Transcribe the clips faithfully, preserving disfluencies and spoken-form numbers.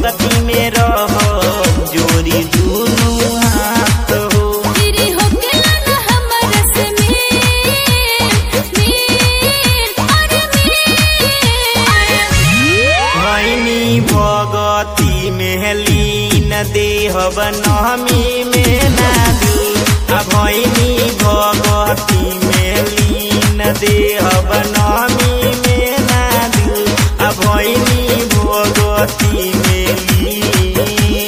भगती में रह जोरी दुनू हाथ हो। गिरी होके लाना हमर से मेल मेल और मेल। भैनी भगती में लीन देह बनमी में नादू। भैनी भगती में लीन देह बनमी में नादू। भैनी भगती में लीन।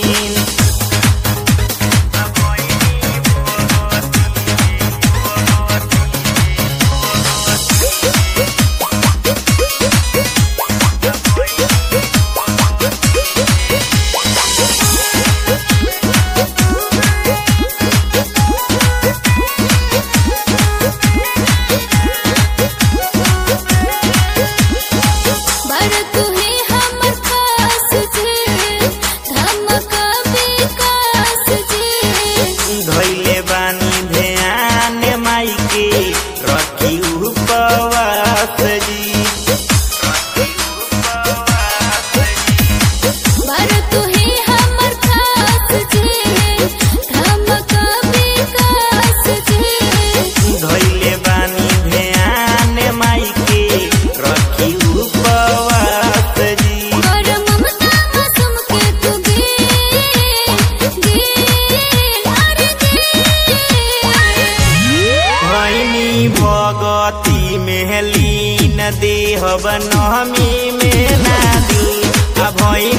बर तुहे हमर खास जे धमका विकास जे। धैले बानी ध्यान माई के रखी उपवास जी। बर तुहे हमर खास जे धमका विकास जे। धैले बानी ध्यान माई के रखी उपवास जी। और ममता मासूम के तू गेल गेल और गेल। भैनी भगती में लीन देह बनमी में नादू। भैनी